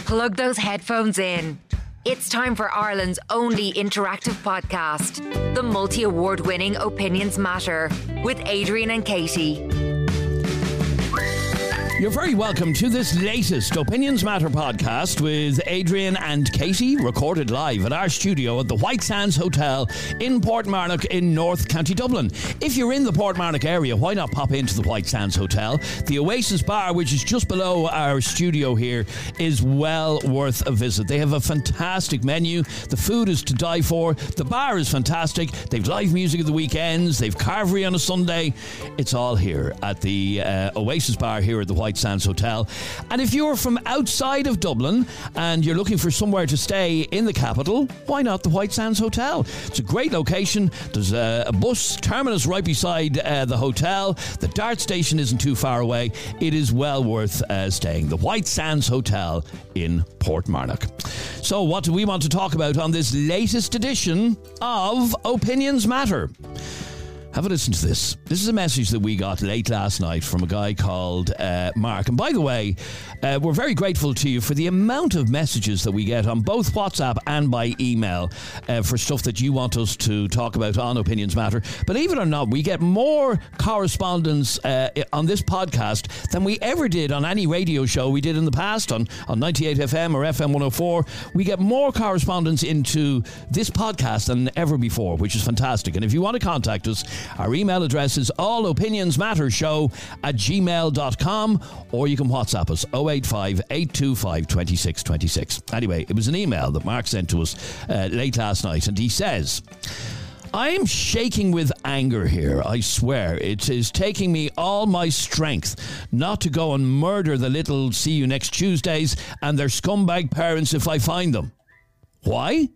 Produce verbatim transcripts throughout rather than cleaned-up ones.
Plug those headphones in. It's time for Ireland's only interactive podcast, the multi-award winning Opinions Matter, with Adrian and Katie. You're very welcome to this latest Opinions Matter podcast with Adrian and Katie, recorded live at our studio at the White Sands Hotel in Portmarnock in North County Dublin. If you're in the Portmarnock area, why not pop into the White Sands Hotel? The Oasis Bar, which is just below our studio here, is well worth a visit. They have a fantastic menu. The food is to die for. The bar is fantastic. They've live music at the weekends. They've carvery on a Sunday. It's all here at the uh, Oasis Bar here at the White White Sands Hotel. And if you're from outside of Dublin and you're looking for somewhere to stay in the capital, why not the White Sands Hotel? It's a great location. There's a, a bus terminus right beside uh, the hotel. The Dart station isn't too far away. It is well worth uh, staying. The White Sands Hotel in Portmarnock. So what do we want to talk about on this latest edition of Opinions Matter? Have a listen to this. This is a message that we got late last night from a guy called uh, Mark. And by the way, uh, we're very grateful to you for the amount of messages that we get on both WhatsApp and by email uh, for stuff that you want us to talk about on Opinions Matter. Believe it or not, we get more correspondence uh, on this podcast than we ever did on any radio show we did in the past on, on ninety-eight F M or F M one oh four. We get more correspondence into this podcast than ever before, which is fantastic. And if you want to contact us, our email address is allopinionsmattershow at gmail dot com, or you can WhatsApp us oh eight five, eight two five, two six two six. Anyway, it was an email that Mark sent to us uh, late last night, and he says, I am shaking with anger here, I swear. It is taking me all my strength not to go and murder the little see you next Tuesdays and their scumbag parents if I find them. Why?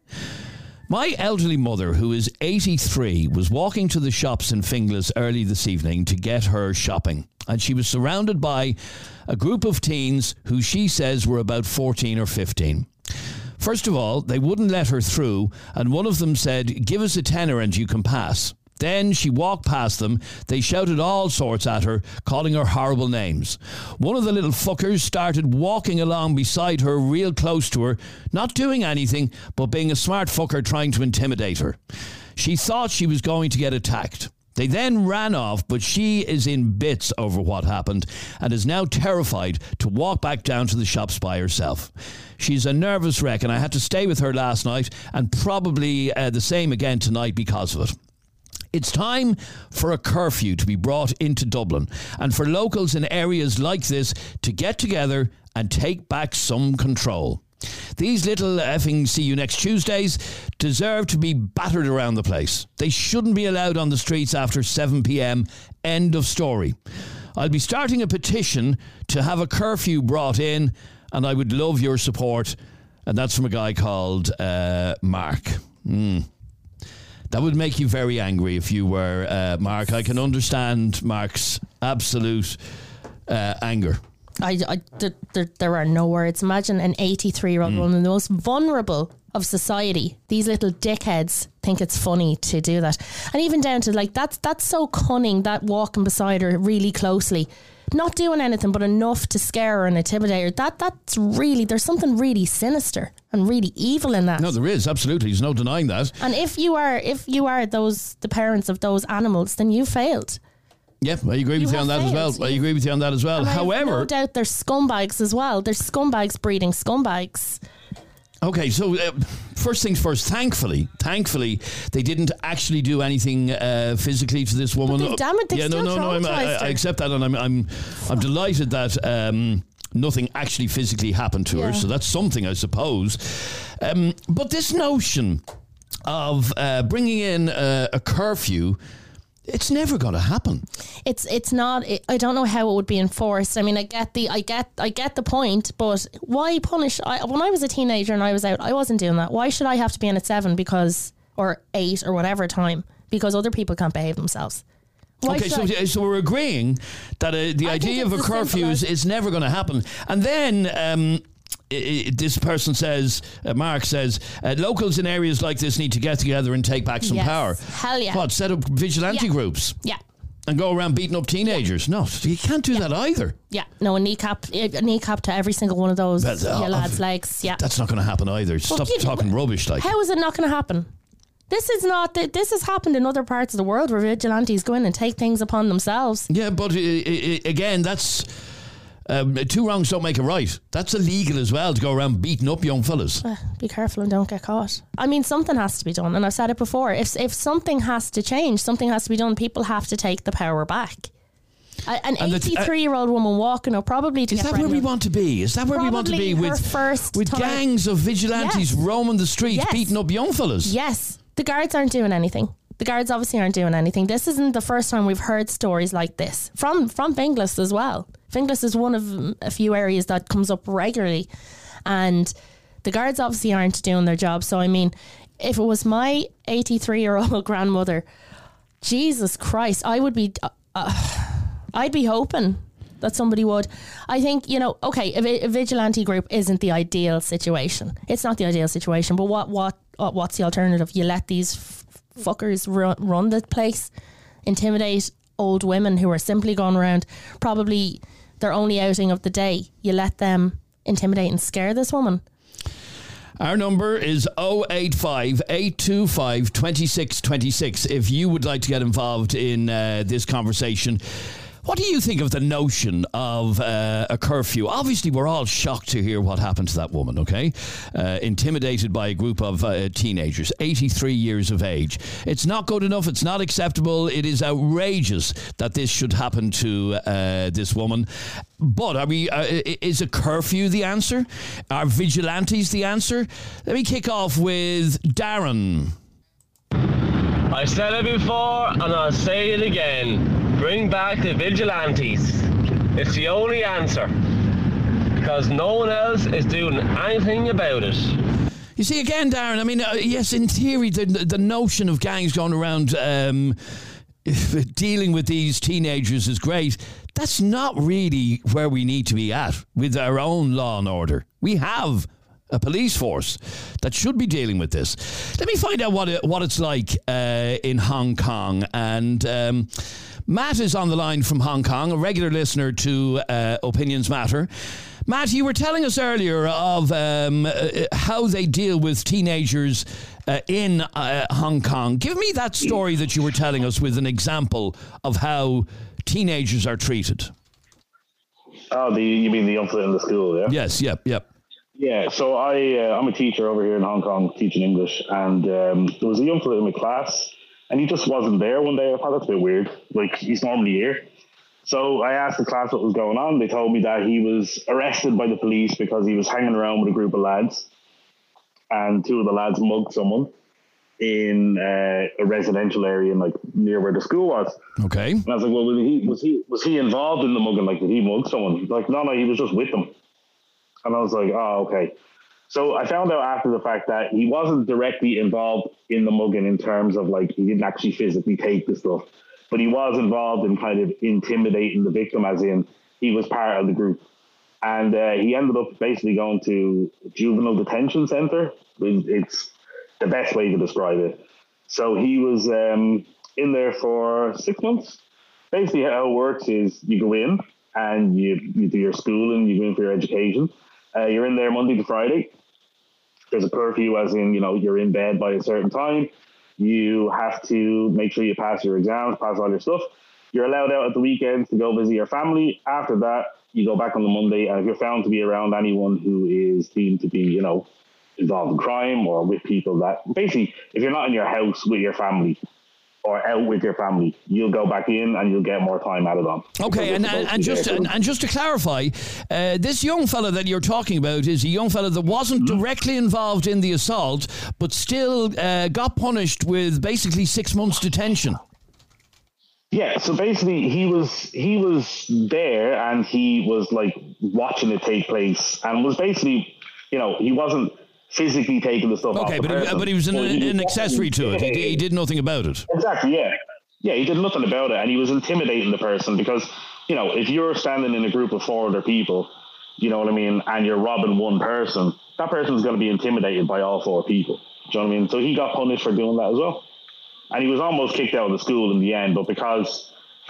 My elderly mother, who is eighty-three, was walking to the shops in Finglas early this evening to get her shopping, and she was surrounded by a group of teens who she says were about fourteen or fifteen. First of all, they wouldn't let her through, and one of them said, give us a tenner and you can pass. Then she walked past them. They shouted all sorts at her, calling her horrible names. One of the little fuckers started walking along beside her real close to her, not doing anything, but being a smart fucker trying to intimidate her. She thought she was going to get attacked. They then ran off, but she is in bits over what happened and is now terrified to walk back down to the shops by herself. She's a nervous wreck, and I had to stay with her last night and probably uh, the same again tonight because of it. It's time for a curfew to be brought into Dublin and for locals in areas like this to get together and take back some control. These little effing see you next Tuesdays deserve to be battered around the place. They shouldn't be allowed on the streets after seven p.m. End of story. I'll be starting a petition to have a curfew brought in, and I would love your support. And that's from a guy called uh, Mark. Hmm. That would make you very angry if you were uh, Mark. I can understand Mark's absolute uh, anger. I, I, there, there, there are no words. Imagine an eighty-three-year-old mm. woman, the most vulnerable of society. These little dickheads think it's funny to do that. And even down to, like, that's that's so cunning, that walking beside her really closely, not doing anything but enough to scare her and intimidate her. That That's really, there's something really sinister and really evil in that. No, there is, absolutely. There's no denying that. And if you are, if you are those, the parents of those animals, then you failed. Yeah, I agree with you, you on that failed. as well. I agree with you on that as well. And However, I have no doubt they're scumbags as well. They're scumbags breeding scumbags. Okay, so uh, first things first, thankfully, thankfully, they didn't actually do anything uh, physically to this woman. But they, damn it, they yeah, still no, no, no, I, I accept that, and I'm, I'm, I'm delighted that um, nothing actually physically happened to yeah. her. So that's something, I suppose. Um, but this notion of uh, bringing in uh, a curfew, it's never going to happen. It's it's not. It, I don't know how it would be enforced. I mean, I get the I get I get the point, but why punish? I, when I was a teenager and I was out, I wasn't doing that. Why should I have to be in at seven because or eight or whatever time because other people can't behave themselves? Why okay, so I? so we're agreeing that uh, the I idea of a curfew is, is never going to happen, and then. Um, It, it, this person says, uh, Mark says, uh, locals in areas like this need to get together and take back some yes. power. Hell yeah. What, set up vigilante yeah. groups? Yeah. And go around beating up teenagers. No, you can't do yeah. that either. Yeah, no, a kneecap, a kneecap to every single one of those but, uh, yeah, lads' legs. Yeah, that's not going to happen either. Stop well, talking you, rubbish. Like, how is it not going to happen? This is not. This has happened in other parts of the world where vigilantes go in and take things upon themselves. Yeah, but uh, uh, again, that's um, two wrongs don't make a right. That's illegal as well to go around beating up young fellas. Uh, be careful and don't get caught. I mean, something has to be done, and I've said it before. If if something has to change, something has to be done. People have to take the power back. An eighty-three-year-old uh, woman walking up probably to is get that where we want to be? Is that where we want to be with first with time. gangs of vigilantes yes. roaming the streets, yes. beating up young fellas? Yes. The guards aren't doing anything. The guards obviously aren't doing anything. This isn't the first time we've heard stories like this from from Finglas as well. Finglas is one of a few areas that comes up regularly, and the guards obviously aren't doing their job. So I mean, if it was my eighty-three-year-old grandmother, Jesus Christ, I would be, uh, uh, I'd be hoping that somebody would. I think, you know, okay, a, a vigilante group isn't the ideal situation. It's not the ideal situation, but what what what's the alternative? You let these f- fuckers run, run the place, intimidate old women who are simply going around, probably their only outing of the day. You let them intimidate and scare this woman. Our number is oh eight five, eight two five, two six two six if you would like to get involved in uh, this conversation. What do you think of the notion of uh, a curfew? Obviously, we're all shocked to hear what happened to that woman, okay? Uh, intimidated by a group of uh, teenagers, eighty-three years of age. It's not good enough. It's not acceptable. It is outrageous that this should happen to uh, this woman. But are we? Uh, is a curfew the answer? Are vigilantes the answer? Let me kick off with Darren. I said it before and I'll say it again. Bring back the vigilantes. It's the only answer. Because no one else is doing anything about it. You see, again, Darren, I mean, uh, yes, in theory, the, the notion of gangs going around um, dealing with these teenagers is great. That's not really where we need to be at with our own law and order. We have a police force that should be dealing with this. Let me find out what it, what it's like uh, in Hong Kong. And um, Matt is on the line from Hong Kong, a regular listener to uh, Opinions Matter. Matt, you were telling us earlier of um, uh, how they deal with teenagers uh, in uh, Hong Kong. Give me that story that you were telling us with an example of how teenagers are treated. Oh, the, you mean the young in the school, yeah? Yes, yep, yep. Yeah, so I, uh, I'm a teacher over here in Hong Kong teaching English, and um, there was a young fellow in my class, and he just wasn't there one day. I thought that's a bit weird. Like, he's normally here. So I asked the class what was going on. They told me that he was arrested by the police because he was hanging around with a group of lads, and two of the lads mugged someone in uh, a residential area, in, like, near where the school was. Okay. And I was like, well, was he was he was he involved in the mugging? Like, did he mug someone? Like, no, no, he was just with them. And I was like, oh, okay. So I found out after the fact that he wasn't directly involved in the mugging in terms of, like, he didn't actually physically take the stuff, but he was involved in kind of intimidating the victim, as in he was part of the group. And uh, he ended up basically going to a juvenile detention center. It's the best way to describe it. So he was um, in there for six months. Basically how it works is you go in and you, you do your schooling, you go in for your education. Uh, you're in there Monday to Friday. There's a curfew, as in, you know, you're in bed by a certain time. You have to make sure you pass your exams, pass all your stuff. You're allowed out at the weekends to go visit your family. After that, you go back on the Monday, and if you're found to be around anyone who is deemed to be, you know, involved in crime or with people that, basically, if you're not in your house with your family or out with your family, you'll go back in and you'll get more time added on. Okay, and, and, and just and, and just to clarify, uh, this young fella that you're talking about is a young fella that wasn't mm-hmm. directly involved in the assault, but still uh, got punished with basically six months detention. Yeah, so basically he was he was there and he was like watching it take place and was basically, you know, he wasn't physically taking the stuff okay, off the but person. He, but he was an, he an accessory to it. He, he did nothing about it. Exactly, yeah. Yeah, he did nothing about it, and he was intimidating the person because, you know, if you're standing in a group of four other people, you know what I mean, and you're robbing one person, that person's going to be intimidated by all four people. Do you know what I mean? So he got punished for doing that as well. And he was almost kicked out of the school in the end, but because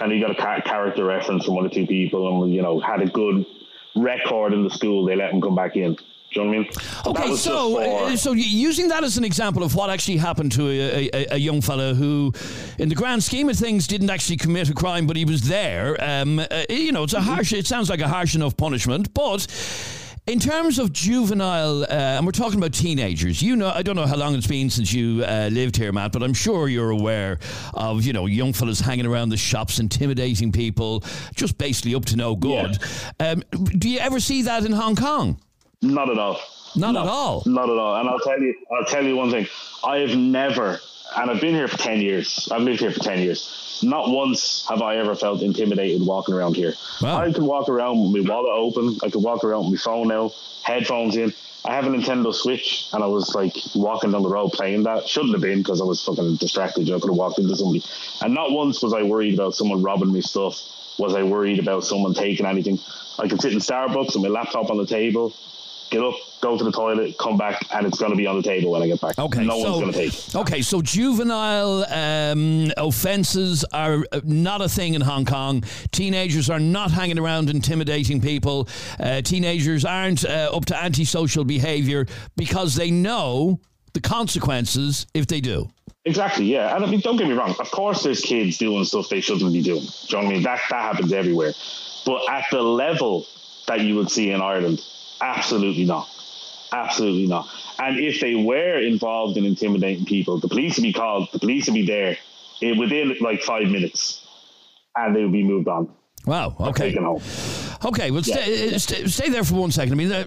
and he got a ca- character reference from one or two people, and you know had a good record in the school, they let him come back in. Do you know what I mean? Okay, so uh, so using that as an example of what actually happened to a, a, a young fella who, in the grand scheme of things, didn't actually commit a crime, but he was there. Um, uh, you know, it's a harsh. It sounds like a harsh enough punishment, but in terms of juvenile, uh, and we're talking about teenagers, you know, I don't know how long it's been since you uh, lived here, Matt, but I'm sure you're aware of, you know, young fellas hanging around the shops, intimidating people, just basically up to no good. Yeah. Um, do you ever see that in Hong Kong? Not at all. Not no, at all. Not at all. And I'll tell you, I'll tell you one thing. I have never, and I've been here for ten years. I've lived here for ten years. Not once have I ever felt intimidated walking around here. Wow. I could walk around with my wallet open. I could walk around with my phone out, headphones in. I have a Nintendo Switch, and I was like walking down the road playing that. Shouldn't have been, because I was fucking distracted. I could have walked into somebody. And not once was I worried about someone robbing me stuff. Was I worried about someone taking anything? I could sit in Starbucks with my laptop on the table, get up, go to the toilet, come back, and it's going to be on the table when I get back. Okay, no so, one's going to take it. Okay, so juvenile um, offences are not a thing in Hong Kong. Teenagers are not hanging around intimidating people. Uh, teenagers aren't uh, up to antisocial behaviour because they know the consequences if they do. Exactly, yeah. And I mean, don't get me wrong. Of course there's kids doing stuff they shouldn't be doing. Do you know what I mean? That, that happens everywhere. But at the level that you would see in Ireland, absolutely not. Absolutely not. And if they were involved in intimidating people, the police would be called, the police would be there within like five minutes, and they would be moved on. Wow, okay. Taken home. Okay, well, yeah. stay, stay, stay there for one second. I mean, uh,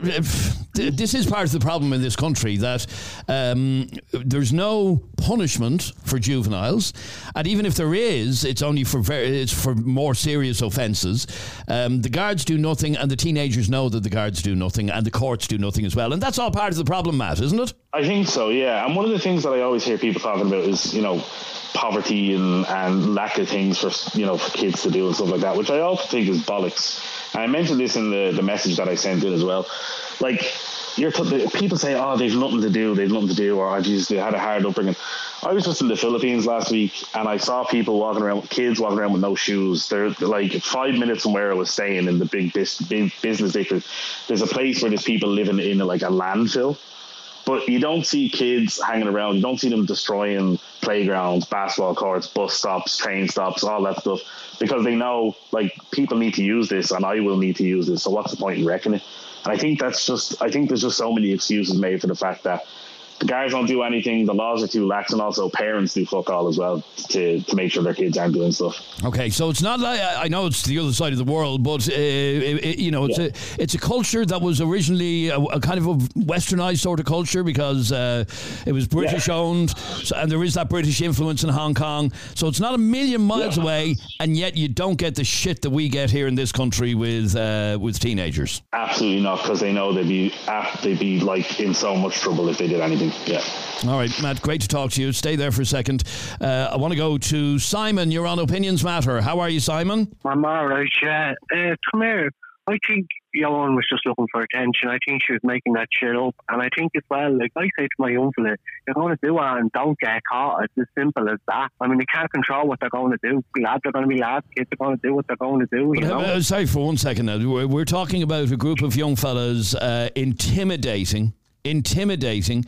this is part of the problem in this country, that um, there's no punishment for juveniles, and even if there is, it's only for very, it's for more serious offences. Um, the guards do nothing, and the teenagers know that the guards do nothing, and the courts do nothing as well, and that's all part of the problem, Matt, isn't it? I think so, yeah. And one of the things that I always hear people talking about is, you know, poverty and, and lack of things for, you know, for kids to do and stuff like that, which I also think is bollocks. And I mentioned this in the, the message that I sent in as well. Like, you're t- people say, oh, they've nothing to do, they've nothing to do, or, oh, geez, they had a hard upbringing. I was just in the Philippines last week, and I saw people walking around, kids walking around with no shoes. They're like five minutes from where I was staying in the big, bis- big business district. There's a place where there's people living in like a landfill. But you don't see kids hanging around. You don't see them destroying playgrounds, basketball courts, bus stops, train stops, all that stuff, because they know, like, people need to use this, and I will need to use this. So what's the point in wrecking it? And I think that's just, I think there's just so many excuses made for the fact that the guys don't do anything, the laws are too lax, and also parents do fuck all as well to, to make sure their kids aren't doing stuff. Okay, so it's not like, I know it's the other side of the world, but uh, it, it, you know, it's yeah. a it's a culture that was originally a, a kind of a westernized sort of culture, because uh, it was British yeah. owned, so, and there is that British influence in Hong Kong. So it's not a million miles yeah. away, and yet you don't get the shit that we get here in this country with uh, with teenagers. Absolutely not, because they know they'd be they'd be like in so much trouble if they did anything. Yeah. All right, Matt, great to talk to you. Stay there for a second. Uh, I want to go to Simon. You're on Opinions Matter. How are you, Simon? I'm all right, yeah. Uh, come here. I think Joanne was just looking for attention. I think she was making that shit up. And I think as well, like I say to my young fella, you're going to do it and don't get caught. It's as simple as that. I mean, they can't control what they're going to do. Lads are going to be lads. Kids are going to do what they're going to do, you but, know? Uh, sorry, for one second now. We're, we're talking about a group of young fellas uh, intimidating, intimidating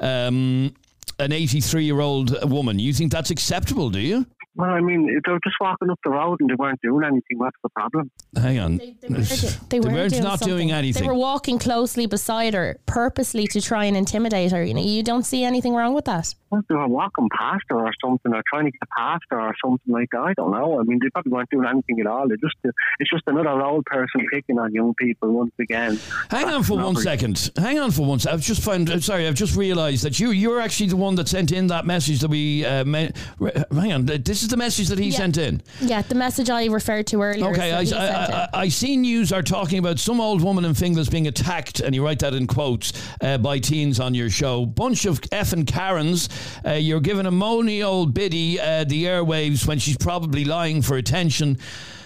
um, an eighty-three-year-old woman. You think that's acceptable, do you? Well, I mean, if they were just walking up the road and they weren't doing anything, what's the problem? Hang on. They, they, weren't, they, they weren't, weren't doing not something. doing anything. They were walking closely beside her, purposely to try and intimidate her. You know, you don't see anything wrong with that. Well, they were walking past her or something, or trying to get past her or something like that. I don't know. I mean, they probably weren't doing anything at all. They just, it's just another old person picking on young people once again. Hang on for one second. Hang on for one second. I've just found, sorry, I've just realised that you, you're actually the one that sent in that message that we, uh, me, hang on, this is the message that he yeah. sent in. Yeah, the message I referred to earlier. Okay, I, I, I, I see news are talking about some old woman in Finglas being attacked, and you write that in quotes, uh, by teens on your show. Bunch of effing Karens. Uh, you're giving a moany old biddy uh, the airwaves when she's probably lying for attention.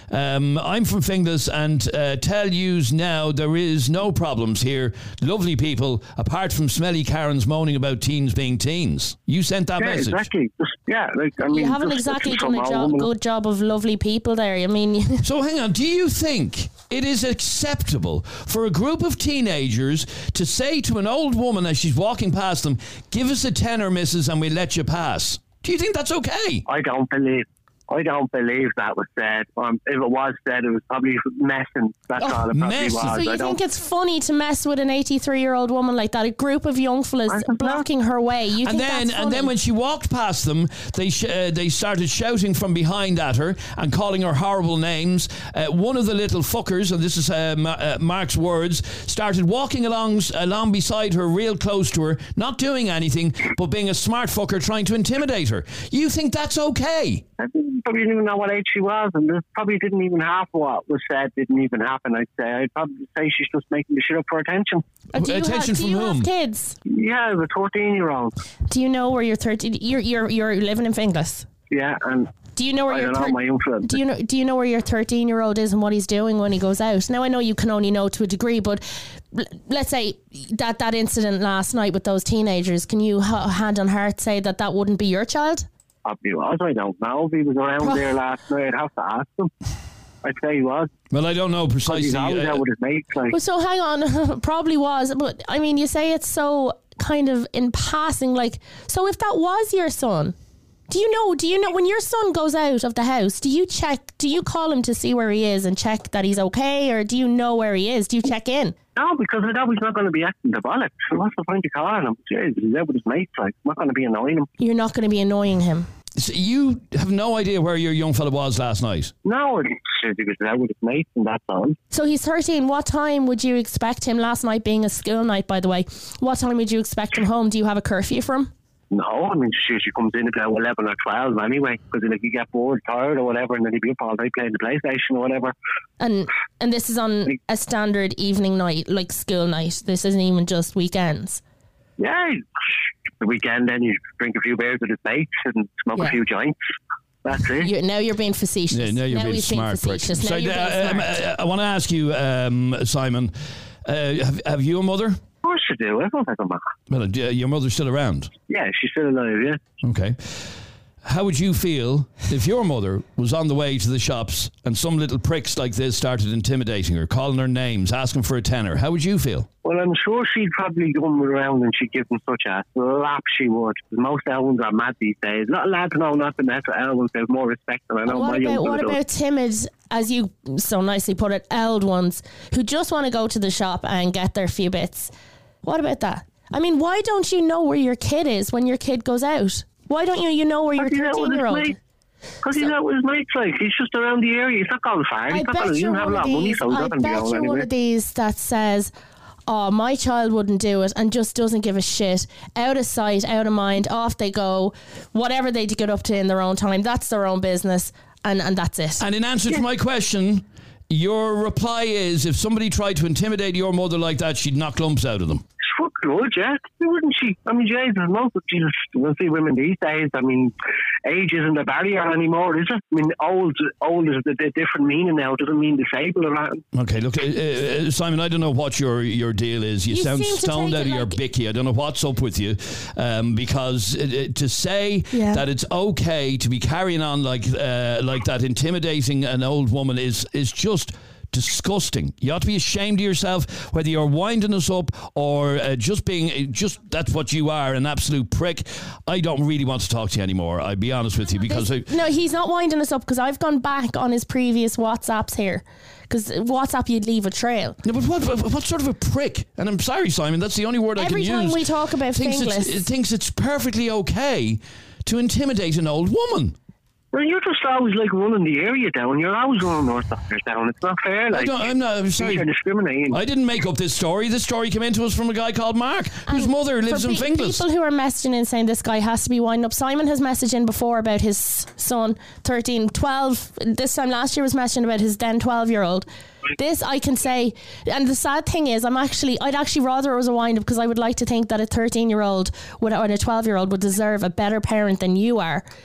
Um, I'm from Finglas and uh, tell yous now there is no problems here. Lovely people, apart from smelly Karens moaning about teens being teens. You sent that yeah, message. Exactly. Just, yeah, like I mean, You haven't just, exactly just done a somehow- job, good job of lovely people there. I mean, So hang on, do you think it is acceptable for a group of teenagers to say to an old woman as she's walking past them, give us a tenner, missus, and we'll let you pass? Do you think that's okay? I don't believe. I don't believe that was said. Um, if it was said, it was probably messing. That's Oh, all it probably messing. was. so I you don't. think it's funny to mess with an eighty-three-year-old woman like that? A group of young fellas I think blocking her way. You And think then, that's funny? and then when she walked past them, they sh- uh, they started shouting from behind at her and calling her horrible names. Uh, one of the little fuckers, and this is uh, Ma- uh, Mark's words, started walking along along beside her, real close to her, not doing anything, but being a smart fucker trying to intimidate her. You think that's okay? I think probably didn't even know what age she was, and this probably didn't even half what was said didn't even happen. I'd say I'd probably say she's just making the shit up for attention. Uh, do you Attention have, do from you whom? have kids? Yeah, the thirteen-year-old. Do you know where you're thirteen? You're you're you're living in Finglas. Yeah, and Do you know where I your don't know thir- my influence. do you know do you know where your thirteen year old is and what he's doing when he goes out? Now I know you can only know to a degree, but l- let's say that that incident last night with those teenagers, can you ha- hand on heart say that that wouldn't be your child? Probably was. I don't know if he was around there last night. I'd have to ask him. I'd say he was. Well, I don't know He's precisely. always uh, out with his mates. Like, Well, so hang on, probably was, but I mean, you say it's so kind of in passing. Like, so if that was your son, do you know? Do you know when your son goes out of the house? Do you check? Do you call him to see where he is and check that he's okay, or do you know where he is? Do you check in? no, because I know he's not going to be acting the bollocks. So what's the point of calling him? Jeez, he's out with his mates. Like, I'm not going to be annoying him. You're not going to be annoying him. so you have no idea where your young fella was last night. No, it's- he was out with his mates, and that's all. So he's thirteen. What time would you expect him? Last night being a school night, by the way. What time would you expect him home? Do you have a curfew for him? No, I mean, she, she comes in about eleven or twelve anyway, because like, you get bored, tired or whatever, and then he'd be up all day playing the PlayStation or whatever. And and this is on a standard evening night, like school night. This isn't even just weekends. Yeah, the weekend then you drink a few beers with his mates and smoke Yeah. a few joints. That's it. You, now you're being facetious. Yeah, now you're being he's smart. prick. facetious. Now So, you're being uh, um, smart. uh, I want to ask you, um, Simon, uh, have, have you a mother? Of course you do. Everyone has a mother. Well, uh, your mother's still around. Yeah, she's still alive, yeah. Okay. How would you feel if your mother was on the way to the shops and some little pricks like this started intimidating her, calling her names, asking for a tenner? How would you feel? Well, I'm sure she'd probably come around and she'd give them such a slap, she would. Most Elwins are mad these days. Not lads know not to mess with Elwins. There's more respect than I know what my young about what fella does. about timid, as you so nicely put it, eld ones who just want to go to the shop and get their few bits? What about that? I mean, why don't you know where your kid is when your kid goes out? Why don't you you know where your Because he's out with thirteen his year old? mates. Because he's out with his mates, like. He's just around the area. He's not going far. I He's not bet going, he you're doesn't have a one lot of of money, these. so he's I not going to be bet going you're one anywhere. of these that says, "Oh, my child wouldn't do it," and just doesn't give a shit. Out of sight, out of mind. Off they go. Whatever they get up to in their own time, that's their own business, and and that's it. And in answer to my question, your reply is if somebody tried to intimidate your mother like that, she'd knock lumps out of them. Fuck good, yeah. Wouldn't she? I mean, Jesus, most of Jesus, we'll see women these days. I mean, age isn't a barrier anymore, is it? I mean, old, old is a, a different meaning now. It doesn't mean disabled or anything. Okay, look, uh, uh, Simon, I don't know what your, your deal is. You, You sound seem to stoned take out it of your like- bicky. I don't know what's up with you. Um, because uh, uh, to say Yeah. that it's okay to be carrying on like uh, like that, intimidating an old woman is is just disgusting. You ought to be ashamed of yourself, whether you're winding us up or uh, just being, just that's what you are, an absolute prick. I don't really want to talk to you anymore, I'll be honest with you, because I, No, he's not winding us up because I've gone back on his previous WhatsApps here. Because WhatsApp, you'd leave a trail. no, but what, what what sort of a prick? And I'm sorry, Simon, that's the only word Every I can time use. we talk about thinks it's, Finglas. it thinks it's perfectly okay to intimidate an old woman. Well, you're just always like running the area down. You're always running Northsiders down. It's not fair. Like, I don't, I'm not. I'm sorry. you're discriminating. I didn't make up this story. This story came into us from a guy called Mark, whose And mother lives for in pe- Finglas. People who are messaging in saying this guy has to be winding up. Simon has messaged in before about his son, thirteen, twelve. This time last year was messaging about his then twelve year old. This I can say, and the sad thing is, I'm actually, I'd actually rather it was a wind up because I would like to think that a thirteen year old would, or a twelve year old would deserve a better parent than you are.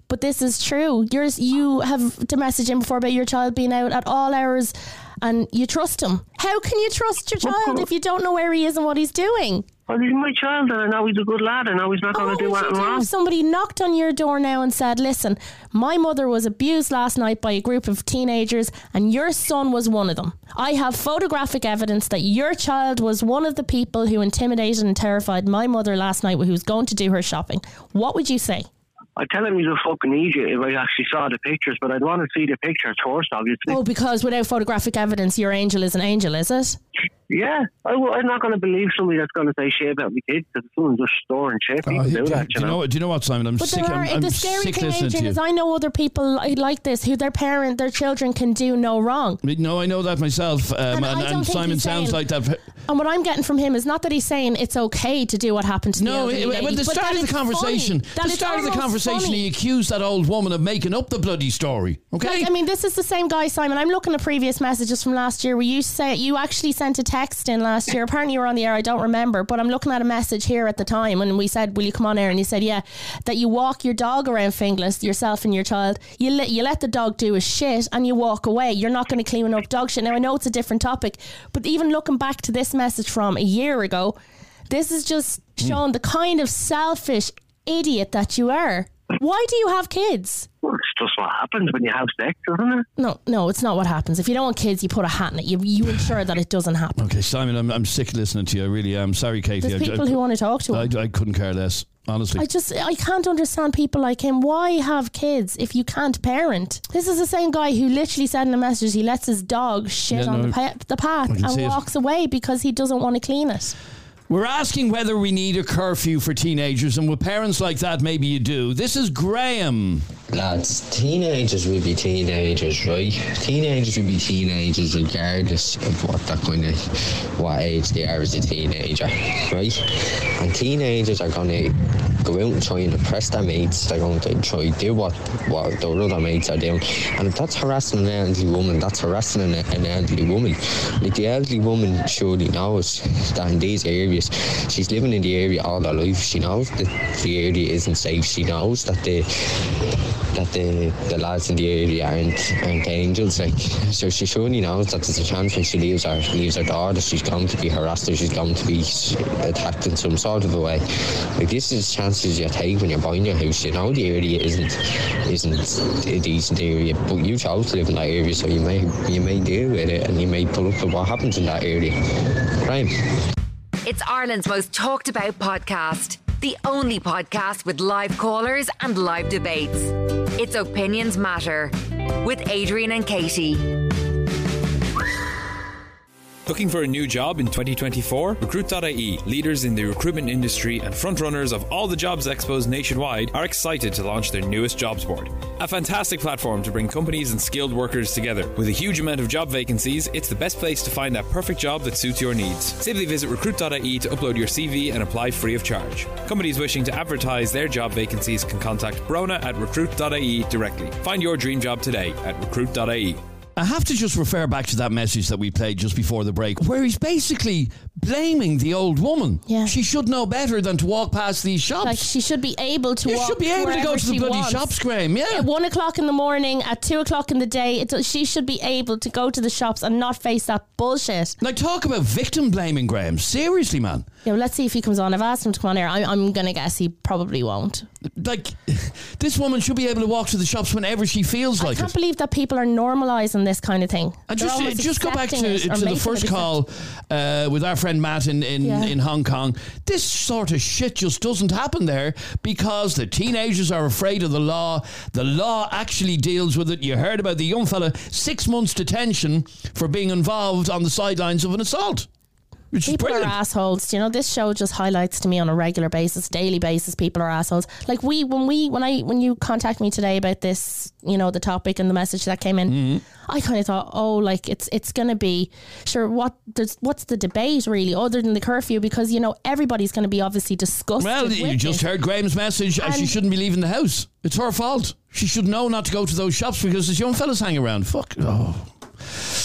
but this is true. Yours, you have to message in before about your child being out at all hours and you trust him. How can you trust your child if you don't know where he is and what he's doing? Well, he's my child and I know he's a good lad. I know he's not Oh, going to do what would anything you do wrong. if somebody knocked on your door now and said, listen, my mother was abused last night by a group of teenagers and your son was one of them. I have photographic evidence that your child was one of the people who intimidated and terrified my mother last night who was going to do her shopping. What would you say? I'd tell him he's a fucking idiot if I actually saw the pictures, but I'd want to see the pictures first, obviously. Oh, because without photographic evidence, your angel is an angel, is it? Yeah, I, I'm not going to believe somebody that's going to say shit about my kids because someone's just storing shit. People Oh, do do, that, do you know? Do you know what, Simon? I'm But sick. there are, I'm, I'm the scary sick thing, listening Adrian, to is you. I know other people li- like this who their parent, their children can do no wrong. No, I know that myself, um, And and, I don't and think Simon he's sounds saying- like that. And what I'm getting from him is not that he's saying it's okay to do what happened to No, the elderly it, lady, at the but start that of the it's conversation, funny, that the it's start of the almost conversation, funny. he accused that old woman of making up the bloody story. Okay, Like, I mean, this is the same guy, Simon. I'm looking at previous messages from last year where you say you actually sent a text in last year. Apparently, you were on the air. I don't remember, but I'm looking at a message here at the time when we said, "Will you come on air?" And you said, "Yeah," that you walk your dog around Finglas, yourself and your child. You let you let the dog do his shit, and you walk away. You're not going to clean up dog shit. Now I know it's a different topic, but even looking back to this message from a year ago, this is just showing the kind of selfish idiot that you are. Why do you have kids? Well, it's just what happens when you have sex, isn't it? No, no, it's not what happens. If you don't want kids, you put a hat in it. You, you ensure that it doesn't happen. okay, Simon, I'm, I'm sick listening to you. I really am. Sorry, Katie. There's I, people I, who want to talk to I, him. I couldn't care less. Honestly, I just, I can't understand people like him. Why have kids if you can't parent? This is the same guy who literally said in a message he lets his dog shit Yeah, on no, the, pa- the path I can see and it. walks away because he doesn't want to clean it. we're asking whether we need a curfew for teenagers, and with parents like that, maybe you do. This is Graham. Lads, teenagers will be teenagers, right? Teenagers will be teenagers regardless of what that kind of, what age they are as a teenager, right? And teenagers are going to go out and try and impress their mates. They're going to try to do what, what their other mates are doing. And if that's harassing an elderly woman, that's harassing an, an elderly woman. Like, the elderly woman surely knows that in these areas, she's living in the area all her life. She knows that the area isn't safe. She knows that the that the, the lads in the area aren't, aren't angels, like, so she surely knows that there's a chance when she leaves her leaves her door that she's going to be harassed or she's going to be attacked in some sort of a way. Like, this is chances you take when you're buying your house. You know the area isn't isn't a decent area, but you chose to live in that area, so you may you may deal with it and you may pull up with what happens in that area. Right. It's Ireland's most talked about podcast. The only podcast with live callers and live debates. It's Opinions Matter with Adrian and Katie. Looking for a new job in twenty twenty-four? Recruit dot I E, leaders in the recruitment industry and frontrunners of all the jobs expos nationwide, are excited to launch their newest jobs board. A fantastic platform to bring companies and skilled workers together. With a huge amount of job vacancies, it's the best place to find that perfect job that suits your needs. Simply visit recruit dot I E to upload your C V and apply free of charge. Companies wishing to advertise their job vacancies can contact Brona at recruit dot I E directly. Find your dream job today at recruit dot I E. I have to just refer back to that message that we played just before the break, where he's basically blaming the old woman. Yeah. She should know better than to walk past these shops. Like, she should be able to you walk should be able to go wherever to the she bloody wants. shops, Graham. Yeah. At one o'clock in the morning, at two o'clock in the day, it's, she should be able to go to the shops and not face that bullshit. Now, talk about victim blaming, Graham. Seriously, man. Yeah, well, let's see if he comes on. I've asked him to come on air. I, I'm going to guess he probably won't. Like, this woman should be able to walk to the shops whenever she feels I like can't it. believe that people are normalising this kind of thing. And They're just almost just go back to, accepting it to or the making first it call uh, with our friend Matt in, in, Yeah. in Hong Kong. This sort of shit just doesn't happen there because the teenagers are afraid of the law. The law actually deals with it. You heard about the young fella, six months detention for being involved on the sidelines of an assault. Which People is are brilliant. assholes. You know, this show just highlights to me on a regular basis, daily basis, people are assholes. Like we, when we, when I, when you contact me today about this, you know, the topic and the message that came in, Mm-hmm. I kind of thought, oh, like it's, it's going to be, sure, what, there's, what's the debate really other than the curfew? Because, you know, everybody's going to be obviously disgusted. Well, with you just it. heard Graham's message. And she And- shouldn't be leaving the house. It's her fault. She should know not to go to those shops because there's young fellas hanging around. Fuck. Oh.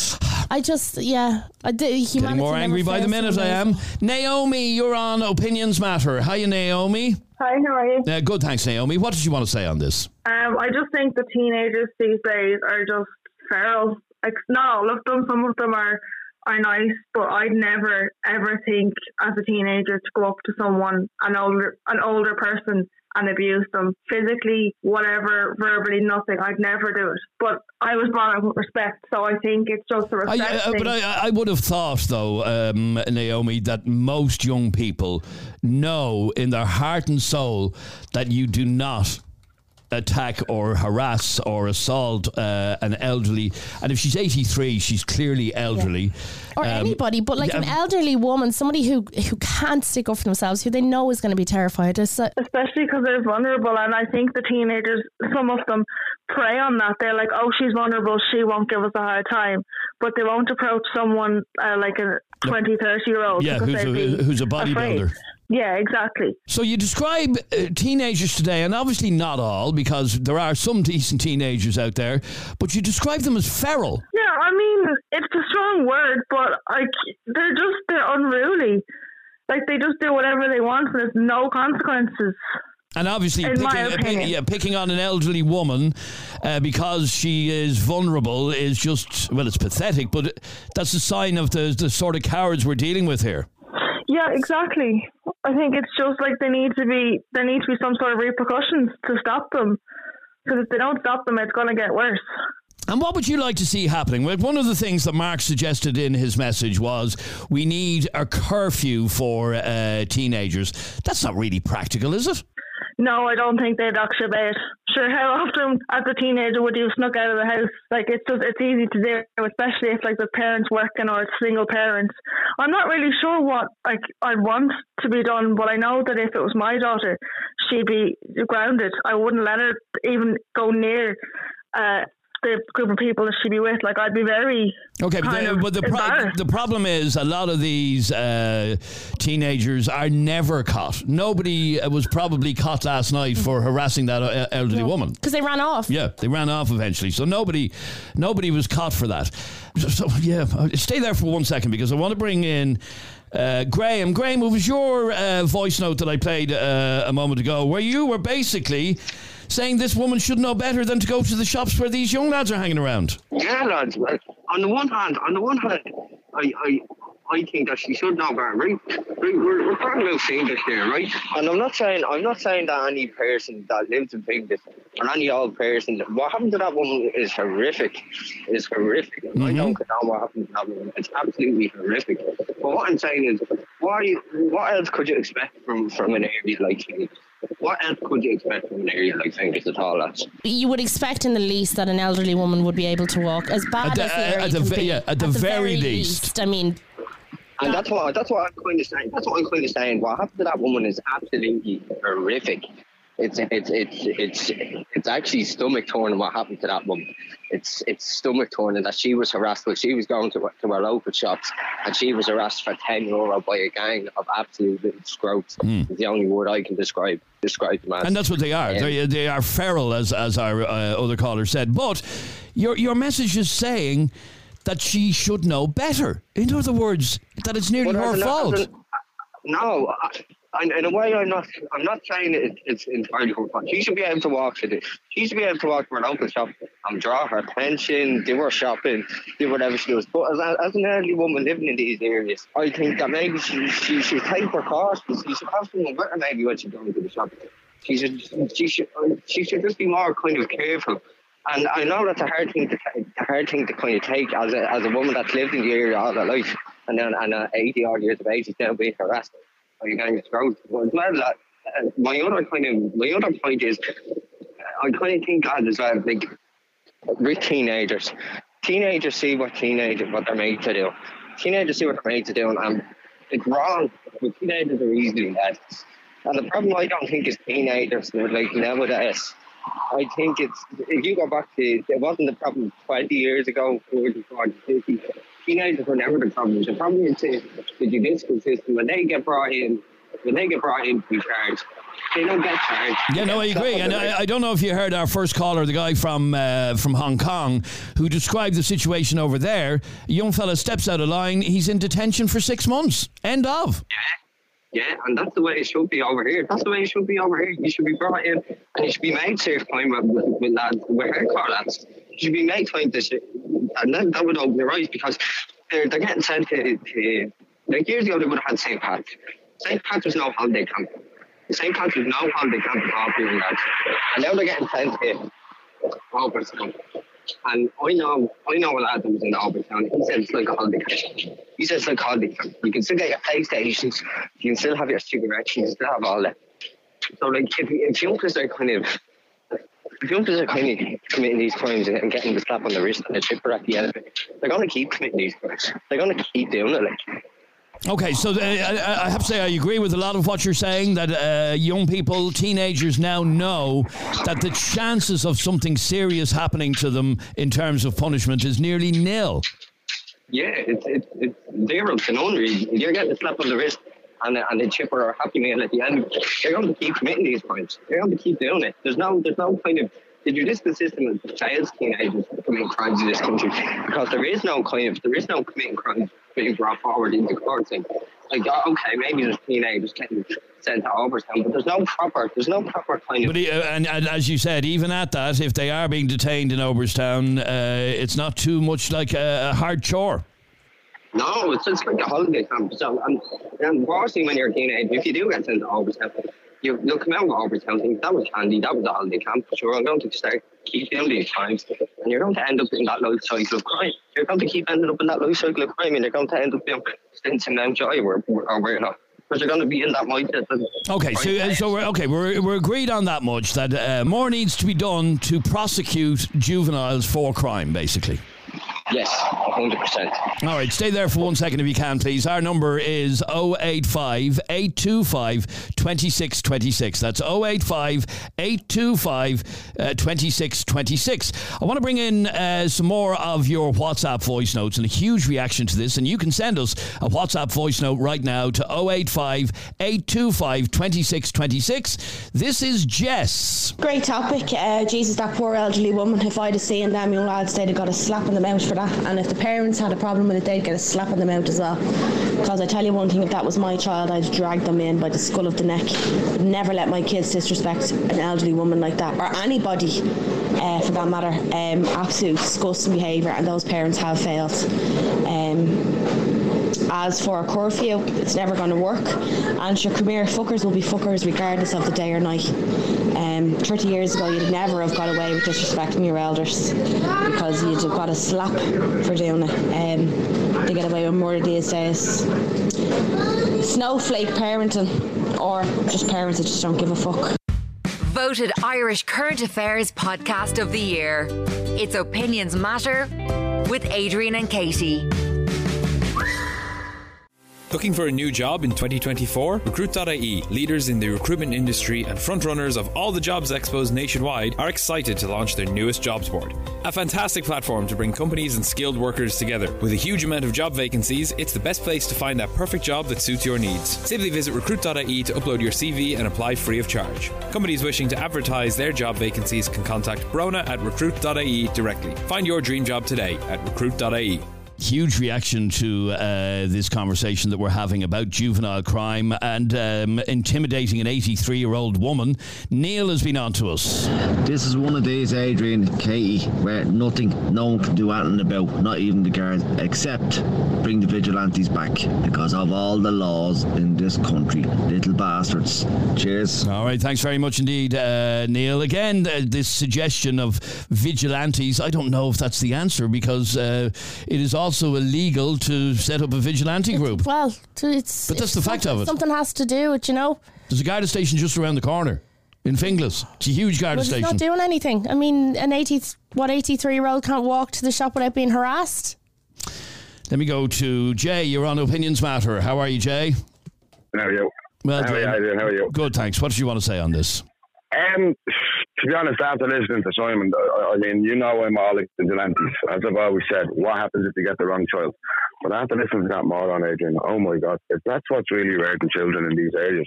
I just, yeah. I do, Getting more angry by the minute, I am. Naomi, you're on Opinions Matter. Hiya, Naomi. Hi, how are you? Uh, good, thanks, Naomi. What did you want to say on this? Um, I just think the teenagers these days are just feral. Like, not all of them. Some of them are, are nice, but I'd never, ever think as a teenager to go up to someone, an older, an older person, and abuse them physically, whatever, verbally, nothing. I'd never do it. But I was brought up with respect, so I think it's just a respect I, uh, thing. but I, I would have thought, though, um, Naomi, that most young people know in their heart and soul that you do not attack or harass or assault uh, an elderly, and if she's eighty-three, she's clearly elderly. Yeah. Or um, anybody, but like yeah. an elderly woman, somebody who who can't stick up for themselves, who they know is going to be terrified. It's, uh, Especially because they're vulnerable, and I think the teenagers, some of them prey on that. They're like, oh, she's vulnerable, she won't give us a hard time, but they won't approach someone uh, like a twenty, thirty year old. Yeah, who's a, who's a bodybuilder. Afraid. Yeah, exactly. So you describe uh, teenagers today, and obviously not all, because there are some decent teenagers out there, but you describe them as feral. Yeah, I mean, it's a strong word, but like they're just, they're unruly. Like, they just do whatever they want, and there's no consequences. And obviously, in picking, my uh, opinion. pick, yeah, picking on an elderly woman uh, because she is vulnerable is just, well, it's pathetic, but that's a sign of the, the sort of cowards we're dealing with here. Yeah, exactly. I think it's just like they need to be, there need to be some sort of repercussions to stop them. Because if they don't stop them, it's going to get worse. And what would you like to see happening? Well, one of the things that Mark suggested in his message was we need a curfew for uh, teenagers. That's not really practical, is it? No, I don't think they'd actually obey it. Sure, how often as a teenager would you snuck out of the house? Like, it's just, it's easy to do, especially if like the parents working or it's single parents. I'm not really sure what like I'd want to be done, but I know that if it was my daughter, she'd be grounded. I wouldn't let her even go near uh, the group of people that she'd be with. Like, I'd be very okay, but the, but the, pro- the problem is a lot of these uh, teenagers are never caught. Nobody was probably caught last night for harassing that uh, elderly no. woman because they ran off. Yeah, they ran off eventually. So nobody, nobody was caught for that. So, so yeah, stay there for one second because I want to bring in uh, Graham. Graham, it was your uh, voice note that I played uh, a moment ago, where you were basically saying this woman should know better than to go to the shops where these young lads are hanging around. Yeah, lads. On the one hand, on the one hand, I, I, I think that she should know better, right? right we're, we're talking about Finglas here, right? And I'm not saying, I'm not saying that any person that lives in Finglas or any old person, what happened to that woman is horrific. Is horrific. Mm-hmm. I don't know what happened to that woman. It's absolutely horrific. But what I'm saying is, why? What else could you expect from from an area like Finglas? What else could you expect from an area like Finglas at all, lads? You would expect in the least that an elderly woman would be able to walk as bad the, as the area at the, can ve- be. yeah, at, at the, the very, very least. least. I mean, and that's what that's what I'm kind of saying. That's what I'm kind of saying. What happened to that woman is absolutely horrific. It's it's it's it's it's actually stomach turning what happened to that woman. It's it's stomach turning that she was harassed. But she was going to to her local shops and she was harassed for ten euro by a gang of absolute little scroats. Mm. It's the only word I can describe describe them as. And that's what they are. Um, they they are feral, as as our uh, other caller said. But your your message is saying that she should know better. In other words, that it's nearly her an, fault. An, no. I, And in a way, I'm not. I'm not saying it, it's entirely her fault. She should be able to walk to this. She should be able to walk to her local shop and draw her attention, do her shopping, do whatever she does. But as, as an elderly woman living in these areas, I think that maybe she she should take precautions. She should have someone with her maybe when she's going to the shop. She should she should she should just be more kind of careful. And I know that's a hard thing to take, a hard thing to kind of take as a as a woman that's lived in the area all her life, and then and at eighty odd years of age, she's now being harassed. Are you going to grow? Well, that, uh, my other kind of my other point is, I kind of think that as well. Like with teenagers, teenagers see what teenagers what they're made to do. Teenagers see what they're made to do, and it's wrong. But teenagers are easily led. And the problem I don't think is teenagers like nowadays. I think it's if you go back to it wasn't the problem twenty years ago, forty, forty, fifty. Teenagers were never the problem. The problem is the judicial system. When they get brought in, when they get brought in to be charged, they don't get charged. Yeah, no, I agree. And I, I don't know if you heard our first caller, the guy from uh, from Hong Kong, who described the situation over there. A young fella steps out of line, he's in detention for six months. End of. Yeah, yeah, and that's the way it should be over here. That's the way it should be over here. You should be brought in and you should be made safe time with, with, with lads, with hardcore lads. You should be made time to shit. And then that would open your eyes because they're, they're getting sent to, to, like years ago they would have had Saint Pat's. Saint Pat's was no holiday camp. Saint Pat's was no holiday camp at all, people lads. And now they're getting sent to Overtown. And I know, I know a lad that was in Overtown. He said it's like a holiday camp. He said it's like a holiday camp. You can still get your PlayStations, you can still have your cigarettes, you can still have all that. So, like, if, if youngsters are kind of, if youngsters are kind of committing these crimes and, and getting the slap on the wrist and the chipper at the end of it, they're going to keep committing these crimes. They're going to keep doing it, like. Okay, so uh, I, I have to say I agree with a lot of what you're saying, that uh, young people, teenagers now know that the chances of something serious happening to them in terms of punishment is nearly nil. Yeah, it's it's it's zero to none really. You're getting a slap on the wrist and a, and a chipper or a happy meal at the end. You're going to keep committing these crimes. You're going to keep doing it. There's no there's no kind of the judicial system that jails teenagers committing crimes in this country, because there is no kind of there is no committing crimes being brought forward into court. Like, like okay, maybe there's teenagers getting sent to Overtown, but there's no proper there's no proper kind of. But uh, and, and as you said, even at that, if they are being detained in Overtown, uh, it's not too much like a, a hard chore. No, it's just like a holiday camp. So, and, and unfortunately, when you're a teenager, if you do get sent to Overtown, you, you'll come out with Overtown, think that was handy, that was a holiday camp. Sure, I'm going to start keep doing these times, and you're going to end up in that life cycle of crime. You're going to keep ending up in that life cycle of crime, and you're going to end up doing stints in Mountjoy or, or where not. Because you're going to be in that mindset. Okay, so uh, so we're okay. We're we're agreed on that much, that uh, more needs to be done to prosecute juveniles for crime, basically. Yes, one hundred percent. All right, stay there for one second if you can, please. Our number is oh eight five, eight two five, two six two six. That's oh eight five, eight two five, two six two six. I want to bring in uh, some more of your WhatsApp voice notes and a huge reaction to this. And you can send us a WhatsApp voice note right now to oh eight five, eight two five, two six two six. This is Jess. Great topic. Uh, Jesus, that poor elderly woman. If I'd have seen them young lads, they'd have got a slap in the mouth for that. And if the parents had a problem with it, they'd get a slap in the mouth as well. Because I tell you one thing, if that was my child, I'd drag them in by the skull of the neck. I'd never let my kids disrespect an elderly woman like that, or anybody uh, for that matter. Um, absolute disgusting behaviour, and those parents have failed. Um, As for a curfew, it's never going to work. And sure, come here, fuckers will be fuckers regardless of the day or night. Um, thirty years ago, you'd never have got away with disrespecting your elders because you'd have got a slap for doing it. Um, they get away with murder these days. Snowflake parenting, or just parents that just don't give a fuck. Voted Irish Current Affairs Podcast of the Year. It's Opinions Matter with Adrian and Katie. Looking for a new job in twenty twenty-four? Recruit dot I E, leaders in the recruitment industry and frontrunners of all the jobs expos nationwide, are excited to launch their newest jobs board. A fantastic platform to bring companies and skilled workers together. With a huge amount of job vacancies, it's the best place to find that perfect job that suits your needs. Simply visit recruit dot I E to upload your C V and apply free of charge. Companies wishing to advertise their job vacancies can contact Brona at recruit dot I E directly. Find your dream job today at recruit dot I E. Huge reaction to uh, this conversation that we're having about juvenile crime and um, intimidating an eighty-three-year-old woman. Neil has been on to us. This is one of these, Adrian, Katie, where nothing, no one can do anything about, not even the guards, except bring the vigilantes back because of all the laws in this country. Little bastards. Cheers. All right, thanks very much indeed, uh, Neil. Again, uh, this suggestion of vigilantes, I don't know if that's the answer because uh, it is all also illegal to set up a vigilante group. Well, it's... But that's the fact of it. Something has to do with, you know... There's a Garda station just around the corner in Finglas. It's a huge Garda but station. It's not doing anything. I mean, an eighty, what, eighty-three-year-old can't walk to the shop without being harassed? Let me go to Jay. You're on Opinions Matter. How are you, Jay? How are you? Well, how, are you? How are you? Good, thanks. What do you want to say on this? Um... To be honest, after listening to Simon, I, I mean, you know I'm all vigilantes. As I've always said, what happens if you get the wrong child? But after listening to that moron, Adrian, oh my God, if that's what's really hurting children in these areas,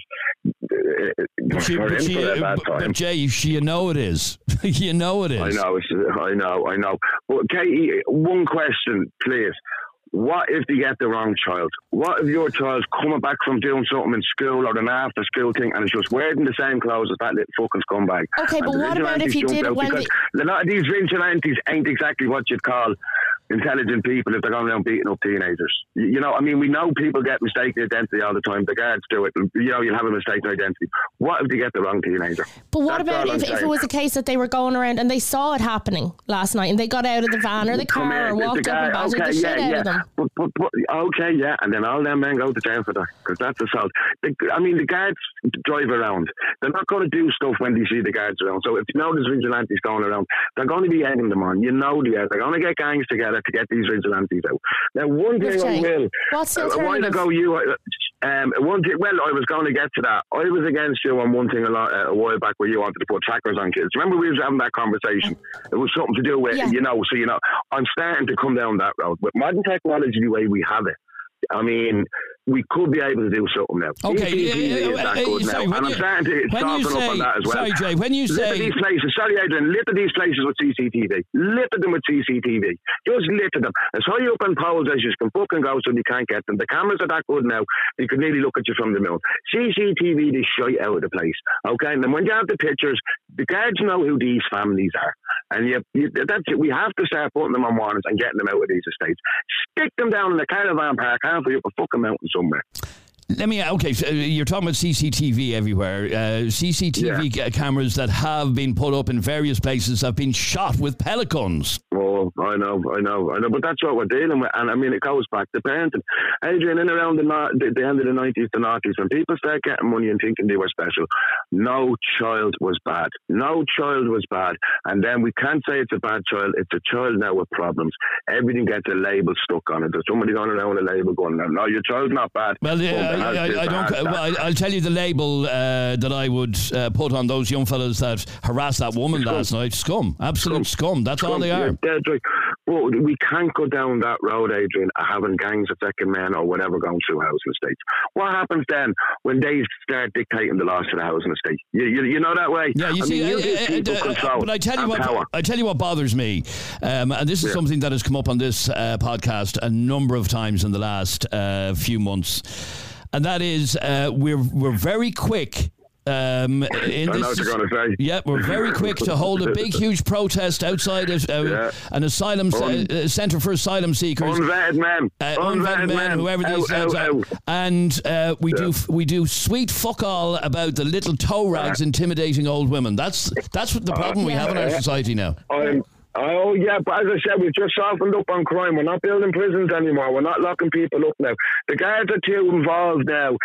it, it, But, you, we're but, in you, for a bad but, time. but Jay, you, you know it is. You know it is. I know, it's, I know, I know. But Katie, one question, please. What if they get the wrong child? What if your child's coming back from doing something in school or an after school thing and it's just wearing the same clothes as that little fucking scumbag? Okay, and but what about if you did it when because a lot of these vigilantes ain't exactly what you'd call intelligent people if they're going around beating up teenagers. You, you know, I mean, we know people get mistaken identity all the time. The guards do it. You know, you'll have a mistaken identity. What if they get the wrong teenager? But what That's about all if, I'm if it saying. was a case that they were going around and they saw it happening last night and they got out of the van or the Come car here, or the- the walked up guy- and battered okay, the yeah, shit out yeah. of them? But, but, but, okay, yeah, and then all them men go to jail for that because that's assault. The, I mean, the guards drive around. They're not going to do stuff when they see the guards around. So if you know there's vigilantes going around, they're going to be egging them on. You know they are. They're going to get gangs together to get these vigilantes out. Now, one thing I Jay, will. what's the uh, a while alternative? ago, you. Uh, um, one thing, well, I was going to get to that. I was against you on one thing a, lot, uh, a while back where you wanted to put trackers on kids. Remember we was having that conversation? It was something to do with, Yeah. you know, so, you know, I'm starting to come down that road. With modern technology, the way we have it, I mean, we could be able to do something now. Okay, C C T V yeah, yeah, is that yeah, good sorry, now, when and you- I'm starting to when you soften up say- on that as well. sorry, Jay, when you litter say- these places, sorry, Adrian, litter these places with C C T V. Litter them with C C T V. Just litter them. As high up on poles as you can fucking go so you can't get them. The cameras are that good now, you can nearly look at you from the moon. C C T V this shite out of the place. Okay, and then when you have the pictures, the guards know who these families are. And you, you, that's it. We have to start putting them on warrants and getting them out of these estates. Stick them down in the caravan park halfway up a fucking mountain somewhere. Let me, okay, so you're talking about C C T V everywhere. Uh, C C T V ca- cameras that have been put up in various places have been shot with pellet guns. Oh, I know, I know, I know, but that's what we're dealing with, and I mean, it goes back to parenting. Adrian, in around the, no- the, the end of the nineties, the noughties, when people start getting money and thinking they were special, no child was bad. No child was bad, and then we can't say it's a bad child. It's a child now with problems. Everything gets a label stuck on it. There's somebody going around with a label going, no, your child's not bad. Well, yeah, But I, it has this, I, I it don't. has that. Well, I- I'll tell you the label uh, that I would uh, put on those young fellas that harassed that woman Scum. last night. Scum, absolute scum. That's all Scum, they are. yeah, that's right. But we can't go down that road, Adrian, of having gangs of second men or whatever going through housing estates. What happens then when they start dictating the laws to the housing estate? You, you, you know that way? Yeah, you I see, mean, you uh, give uh, people uh, control but I tell you and what, power. I tell you what bothers me, um, and this is Yeah. something that has come up on this uh, podcast a number of times in the last uh, few months, and that is uh, we're we're very quick. Um, in I know this, what you're going to say. yeah, we're very quick to hold a big, huge protest outside of, uh, Yeah. an asylum Un- uh, centre for asylum seekers. Unvetted men. Uh, Unvetted unvetted men, men. whoever these Out, lads out, are, out. and uh, we Yeah. do we do sweet fuck all about the little toe rags intimidating old women. That's that's what the problem we have in our society now. I'm, oh, yeah, but as I said, we've just softened up on crime. We're not building prisons anymore. We're not locking people up now. The guards are too involved now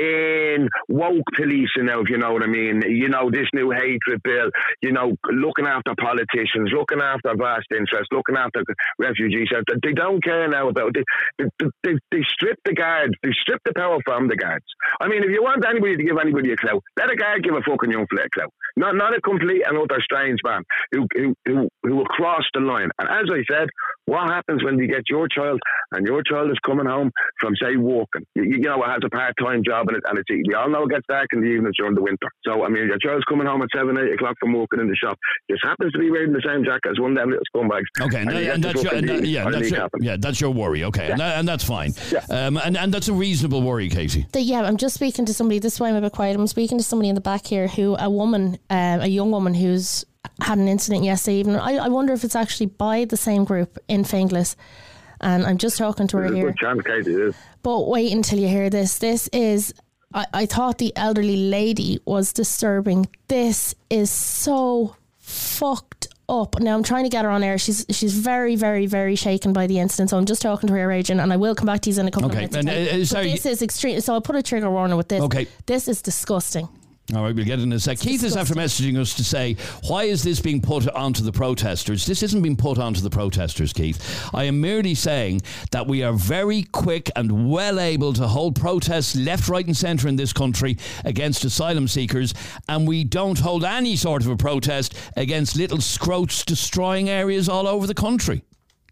in woke policing now, if you know what I mean. You know, this new hatred bill, you know, looking after politicians, looking after vast interests, looking after refugees. They don't care now about it. They, they, they, they strip the guards. They strip the power from the guards. I mean, if you want anybody to give anybody a clout, let a guard give a fucking young fella a clout. Not, not a complete and utter strange man who, who, who, who will cross the line. And as I said, what happens when you get your child and your child is coming home from, say, walking? You, you know, it has a part-time job and, it, and it's, we all know it gets dark in the evenings during the winter. So, I mean, your child's coming home at seven, eight o'clock from walking in the shop. Just happens to be wearing the same jacket as one of them little scumbags. Okay, and, and, that- and that's your, and that, yeah, that's your, yeah, that's your worry. Okay, and, that, and that's fine. Yeah. Um, and and that's a reasonable worry, Casey. The- yeah, I'm just speaking to somebody. This is why I'm a bit quiet. I'm speaking to somebody in the back here who, a woman, um, a young woman who's had an incident yesterday evening. I, I wonder if it's actually by the same group in Finglas. And I'm just talking to her There's a here. good chance, Katie, it is. But wait until you hear this. This is, I, I thought the elderly lady was disturbing. This is so fucked up. Now I'm trying to get her on air. She's she's very, very, very shaken by the incident. So I'm just talking to her agent, and I will come back to you in a couple Okay, of minutes. and, and tell you. uh, But sorry. this is extreme. So I'll put a trigger warning with this. Okay. This is disgusting. All right, we'll get in a sec. Keith is after messaging us to say, why is this being put onto the protesters? This isn't being put onto the protesters, Keith. I am merely saying that we are very quick and well able to hold protests left, right and centre in this country against asylum seekers, and we don't hold any sort of a protest against little scroats destroying areas all over the country.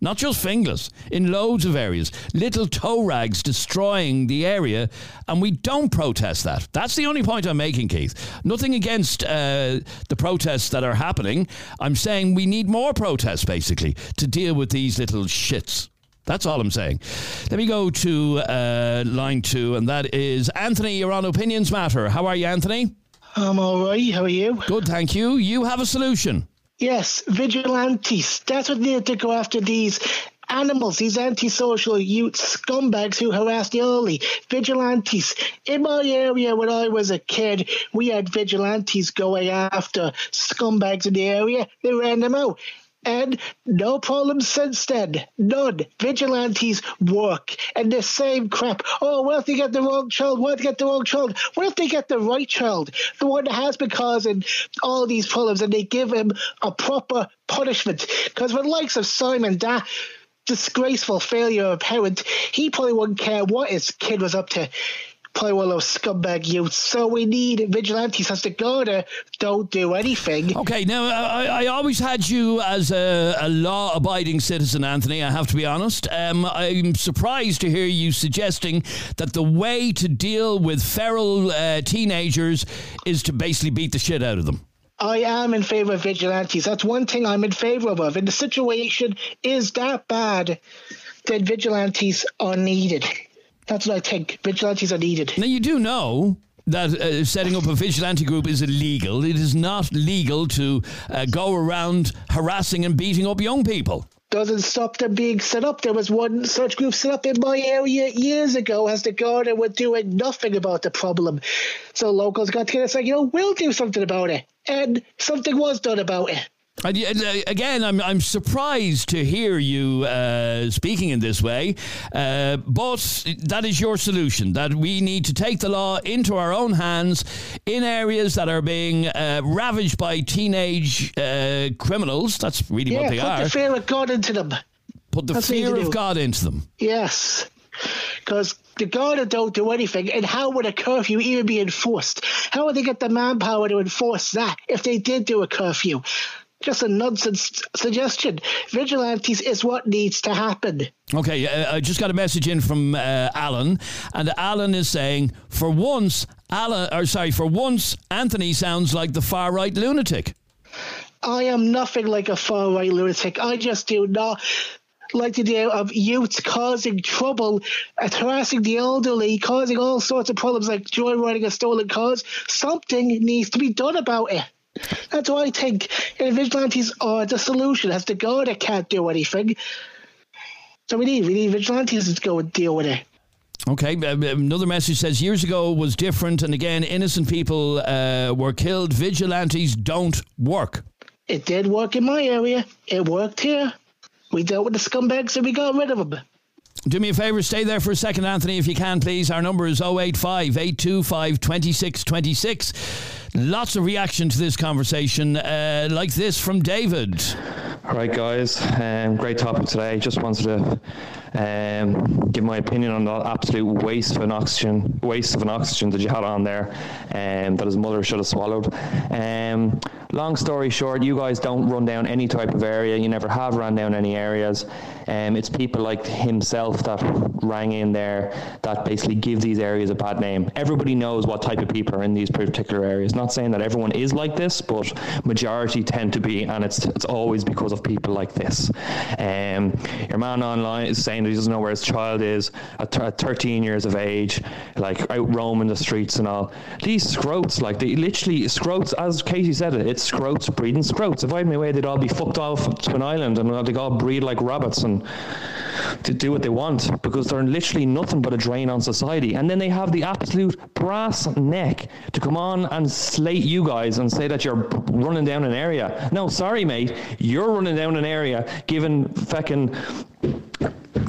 not just Finglas, in loads of areas. Little tow rags destroying the area, and we don't protest that. That's the only point I'm making, Keith. Nothing against uh, the protests that are happening. I'm saying we need more protests, basically, to deal with these little shits. That's all I'm saying. Let me go to uh, line two, and that is Anthony. You're on Opinions Matter. How are you, Anthony? I'm all right. How are you? Good, thank you. You have a solution. Yes, vigilantes. That's what they need to go after these animals, these antisocial youth scumbags who harass the elderly. Vigilantes. In my area when I was a kid, we had vigilantes going after scumbags in the area. They ran them out. And no problems since then. None. Vigilantes work. And the same crap. Oh, what if they get the wrong child? What if they get the wrong child? What if they get the right child? The one that has been causing all these problems, and they give him a proper punishment. Because with the likes of Simon, that disgraceful failure of parent, he probably wouldn't care what his kid was up to. Probably one of those scumbag youths. So we need vigilantes as the Garda don't do anything. Okay, now I, I always had you as a, a law-abiding citizen, Anthony, I have to be honest. Um, I'm surprised to hear you suggesting that the way to deal with feral uh, teenagers is to basically beat the shit out of them. I am in favour of vigilantes. That's one thing I'm in favour of. And the situation is that bad that vigilantes are needed. That's what I think. Vigilantes are needed. Now, you do know that uh, setting up a vigilante group is illegal. It is not legal to uh, go around harassing and beating up young people. Doesn't stop them being set up. There was one such group set up in my area years ago as the Garda were doing nothing about the problem. So locals got together and said, you know, we'll do something about it. And something was done about it. And again, I'm I'm surprised to hear you uh, speaking in this way, uh, but that is your solution, that we need to take the law into our own hands in areas that are being uh, ravaged by teenage uh, criminals. That's really yeah, what they put are. Put the fear of God into them. Put the That's fear of God into them. Yes, because the Garda don't do anything, and how would a curfew even be enforced? How would they get the manpower to enforce that if they did do a curfew? Just a nonsense suggestion. Vigilantes is what needs to happen. Okay, uh, I just got a message in from uh, Alan, and Alan is saying, for once, Alan, or sorry, for once, Anthony sounds like the far-right lunatic. I am nothing like a far-right lunatic. I just do not like the idea of youths causing trouble, harassing the elderly, causing all sorts of problems like joyriding and stolen cars. Something needs to be done about it. That's what I think. And vigilantes are the solution, as the Garda can't do anything. So we need, we need vigilantes to go and deal with it. Okay, another message says, years ago was different, and again, innocent people uh, were killed. Vigilantes don't work. It did work in my area. It worked here. We dealt with the scumbags and we got rid of them. Do me a favour, stay there for a second, Anthony, if you can, please. Our number is oh eight five, eight two five, two six two six. Lots of reaction to this conversation, uh, like this from David. All right, guys. Um, great topic today. Just wanted to um, give my opinion on the absolute waste of an oxygen, waste of an oxygen that you had on there, and um, that his mother should have swallowed. Um, long story short, you guys don't run down any type of area. You never have run down any areas. Um, it's people like himself that rang in there that basically give these areas a bad name. Everybody knows what type of people are in these particular areas. Not saying that everyone is like this, but majority tend to be, and it's it's always because of people like this. Um, your man online is saying that he doesn't know where his child is at, th- at thirteen years of age, like out roaming the streets and all. These scroats, like they literally scroats, as Katie said it, it's scroats breeding scroats. If I had my way, they'd all be fucked off to an island and they'd all breed like rabbits and to do what they want, because they're literally nothing but a drain on society. And then they have the absolute brass neck to come on and slate you guys and say that you're running down an area. No, sorry, mate, you're running down an area giving feckin'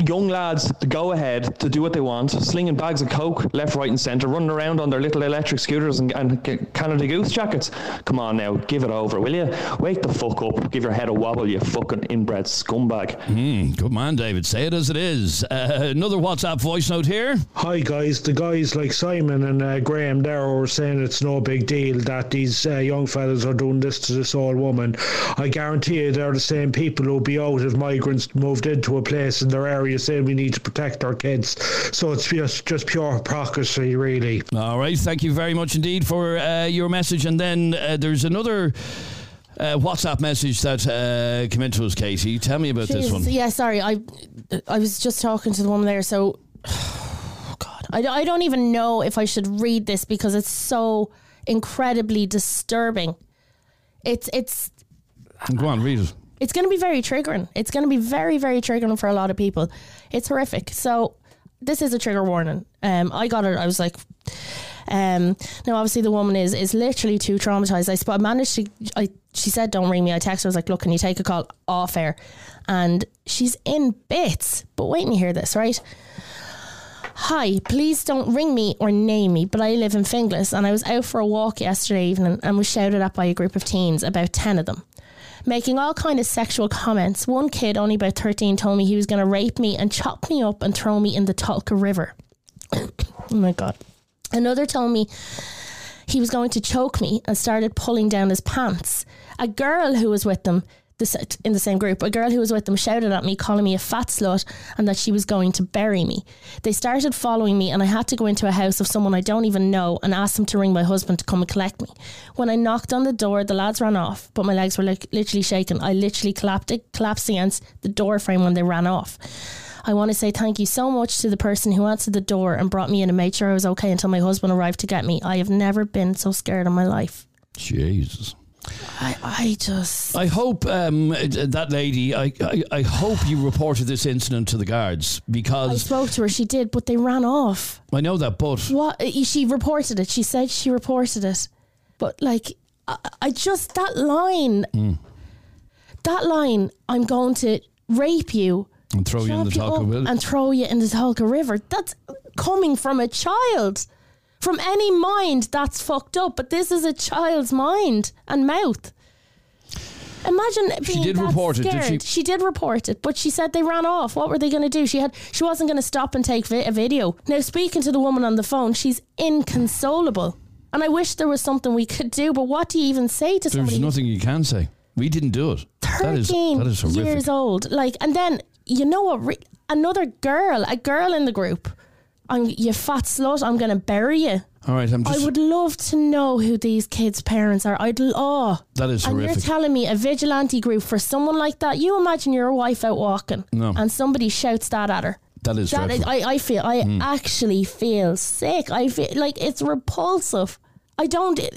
young lads to go ahead to do what they want, slinging bags of coke left, right and centre, running around on their little electric scooters and, and Canada Goose jackets. Come on now, give it over, will you? Wake the fuck up, give your head a wobble, you fucking inbred scumbag. Mm, good man, David. Say it as it is. Uh, another WhatsApp voice note here. Hi guys, the guys like Simon and uh, Graham there were saying it's no big deal that these uh, young fellas are doing this to this old woman. I guarantee you they're the same people who'll be out if migrants moved into a place in their area saying we need to protect our kids. So it's just, just pure hypocrisy, really. All right, thank you very much indeed for uh, your message. And then uh, there's another uh, WhatsApp message that uh, came into us, Katie. Tell me about Jeez, this one. Yeah, sorry, I I was just talking to the woman there, so oh God, I, I don't even know if I should read this because it's so incredibly disturbing. It's it's. Go on, read it. It's going to be very triggering. It's going to be very, very triggering for a lot of people. It's horrific. So this is a trigger warning. Um, I got it. I was like, um, now obviously the woman is is literally too traumatized. I, sp- I managed to. I she said, "Don't ring me." I texted her. I was like, "Look, can you take a call off air?" And she's in bits. But wait and hear this, right? Hi, please don't ring me or name me, but I live in Finglas and I was out for a walk yesterday evening and was shouted at by a group of teens, about ten of them, making all kind of sexual comments. One kid, only about thirteen, told me he was going to rape me and chop me up and throw me in the Tolka River. Oh my God. Another told me he was going to choke me and started pulling down his pants. A girl who was with them, this, in the same group, a girl who was with them shouted at me, calling me a fat slut and that she was going to bury me. They started following me and I had to go into a house of someone I don't even know and ask them to ring my husband to come and collect me. When I knocked on the door, the lads ran off, but my legs were like literally shaking. I literally collapsed, collapsed against the door frame when they ran off. I want to say thank you so much to the person who answered the door and brought me in and made sure I was okay until my husband arrived to get me. I have never been so scared in my life. Jesus. I, I just... I hope um, that lady, I, I, I hope you reported this incident to the guards because... I spoke to her, she did, but they ran off. I know that, but... What? She reported it. She said she reported it. But, like, I, I just... That line... Mm. That line, I'm going to rape you... And throw you in the Tolka River. And throw you in the Tolka River. That's coming from a child. From any mind, that's fucked up. But this is a child's mind and mouth. Imagine being she did that report scared. it, did she? She did report it, but she said they ran off. What were they going to do? She had. She wasn't going to stop and take vi- a video. Now, speaking to the woman on the phone, she's inconsolable. And I wish there was something we could do, but what do you even say to There's somebody? There's nothing you can say. We didn't do it. thirteen that is, that is horrific. years old. Like, and then, you know what? Re- another girl, a girl in the group. I'm, you fat slut, I'm going to bury you. All right, I'm just... I would love to know who these kids' parents are. I'd oh, that is and horrific. you're telling me a vigilante group for someone like that? You imagine your wife out walking, no. and somebody shouts that at her. That is that dreadful. is, I, I feel. I mm. actually feel sick. I feel like it's repulsive. I don't. It,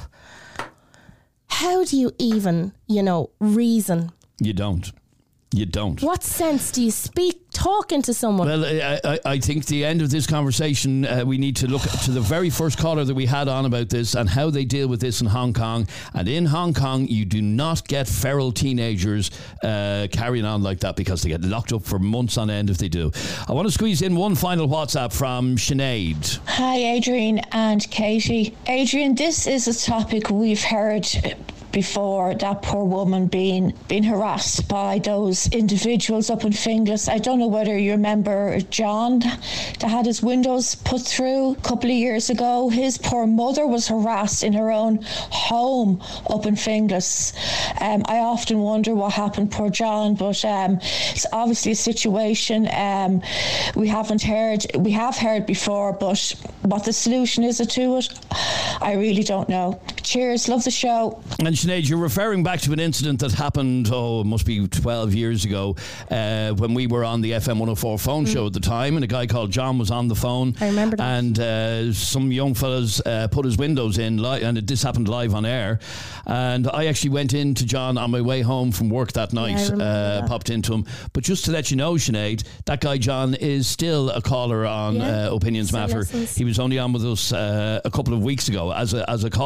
how do you even, you know, reason? You don't. You don't. What sense do you speak talking to someone? Well, I, I, I think the end of this conversation, uh, we need to look to the very first caller that we had on about this and how they deal with this in Hong Kong. And in Hong Kong, you do not get feral teenagers uh, carrying on like that because they get locked up for months on end if they do. I want to squeeze in one final WhatsApp from Sinead. Hi, Adrian and Katie. Adrian, this is a topic we've heard before, that poor woman being being harassed by those individuals up in Finglas. I don't know whether you remember John that had his windows put through a couple of years ago. His poor mother was harassed in her own home up in Finglas. Um, I often wonder what happened, poor John, but um, it's obviously a situation um, we haven't heard, we have heard before, but what the solution is to it, I really don't know. Cheers, love the show. And Sinead, you're referring back to an incident that happened, oh, it must be twelve years ago, uh, when we were on the F M one oh four phone mm. show at the time, and a guy called John was on the phone. I remember that. And uh, some young fellas uh, put his windows in, li- and it, this happened live on air. And I actually went in to John on my way home from work that night, yeah, uh, popped into him. But just to let you know, Sinead, that guy John is still a caller on yeah. uh, Opinions Still Matter. listens. He was only on with us uh, a couple of weeks ago as a, as a caller on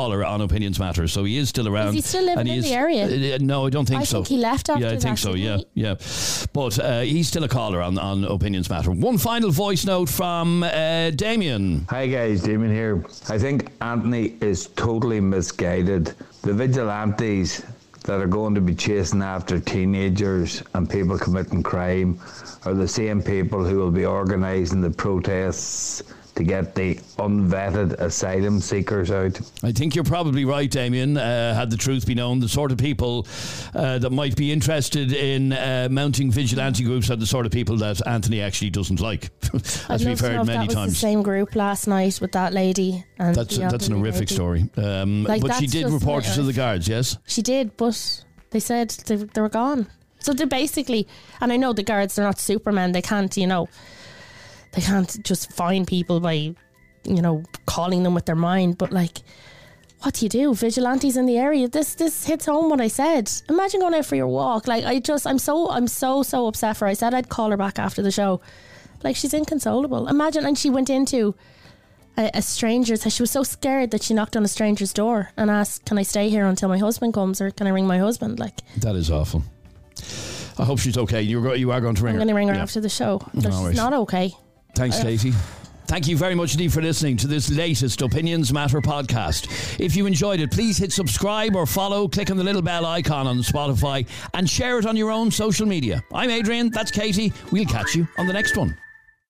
Opinions Matter, so he is still around. Is he still living and he in is, the area? Uh, no, I don't think I so. think he left after Yeah, I think that, so. Yeah, didn't yeah. But uh, he's still a caller on, on Opinions Matter. One final voice note from uh, Damien. Hi guys, Damien here. I think Anthony is totally misguided. The vigilantes that are going to be chasing after teenagers and people committing crime are the same people who will be organising the protests to get the unvetted asylum seekers out. I think you're probably right, Damien. Uh, had the truth be known, the sort of people uh, that might be interested in uh, mounting vigilante groups are the sort of people that Anthony actually doesn't like, as I'd we've love to know heard if many that was times. the same group last night with that lady. And That's the that's an elderly horrific lady. story. Um, Like, but she that's did just report like- it to the guards, yes? She did, but they said they, they were gone. So they're basically, and I know the guards, they're not Superman. They can't, you know, they can't just find people by, you know, calling them with their mind. But like, what do you do? Vigilantes in the area. This this hits home what I said. Imagine going out for your walk. Like, I just, I'm so, I'm so, so upset for her. I said I'd call her back after the show. Like, she's inconsolable. Imagine, and she went into a, a stranger's. She was so scared that she knocked on a stranger's door and asked, "Can I stay here until my husband comes, or can I ring my husband?" Like, That is awful. I hope she's okay. You're go- you are going to ring I'm her. going to ring her Yeah. after the show. No, All she's right. not okay. Thanks, Uh, Katie. Thank you very much indeed for listening to this latest Opinions Matter podcast. If you enjoyed it, please hit subscribe or follow, click on the little bell icon on Spotify and share it on your own social media. I'm Adrian, that's Katie. We'll catch you on the next one.